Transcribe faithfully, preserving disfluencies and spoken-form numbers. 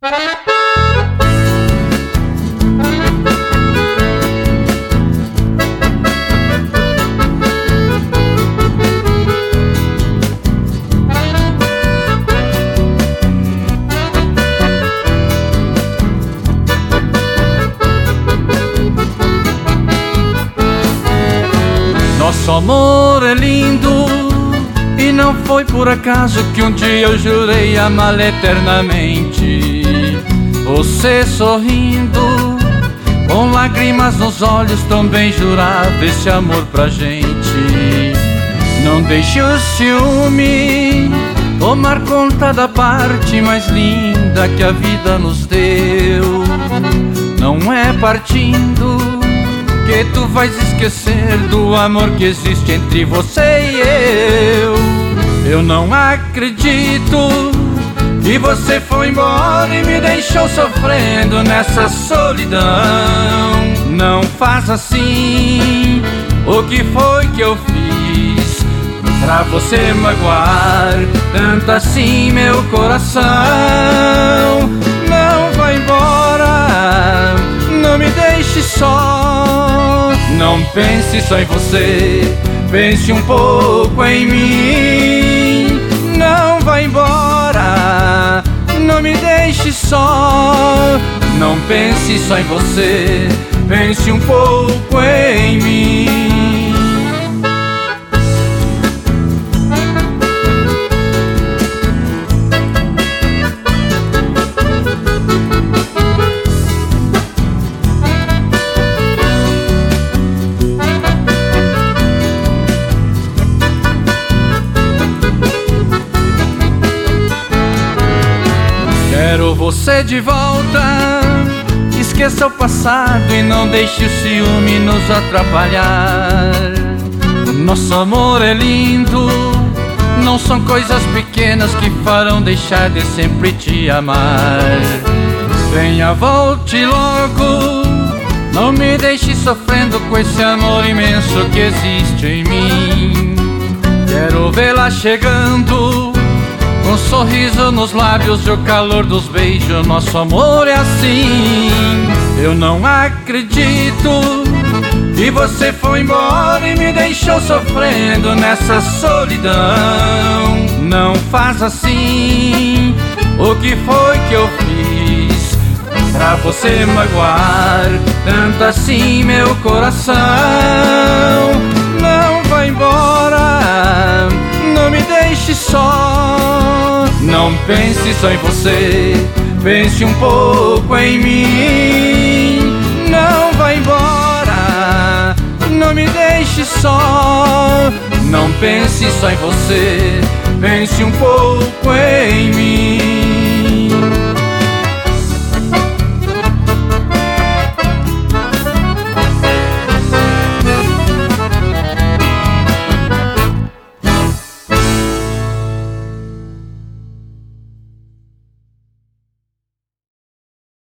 Nosso amor é lindo e não foi por acaso que um dia eu jurei amá-la eternamente. Você sorrindo, com lágrimas nos olhos, também jurava esse amor pra gente. Não deixe o ciúme tomar conta da parte mais linda que a vida nos deu. Não é partindo que tu vais esquecer do amor que existe entre você e eu. Eu não acredito que você foi embora e me deixou sofrendo nessa solidão. Não faz assim, o que foi que eu fiz pra você magoar tanto assim meu coração? Não vai embora, não me deixe só. Não pense só em você, pense um pouco em mim. Não vai embora, não me deixe só. Não pense só em você, pense um pouco em mim. Quero você de volta, esqueça o passado e não deixe o ciúme nos atrapalhar. Nosso amor é lindo, não são coisas pequenas que farão deixar de sempre te amar. Venha, volte logo, não me deixe sofrendo com esse amor imenso que existe em mim. Quero vê-la chegando, com um sorriso nos lábios e o calor dos beijos. Nosso amor é assim. Eu não acredito que você foi embora e me deixou sofrendo nessa solidão. Não faz assim, o que foi que eu fiz pra você magoar tanto assim meu coração? Não vai embora, não me deixe só. Não pense só em você, pense um pouco em mim. Não vai embora, não me deixe só. Não pense só em você, pense um pouco em mim.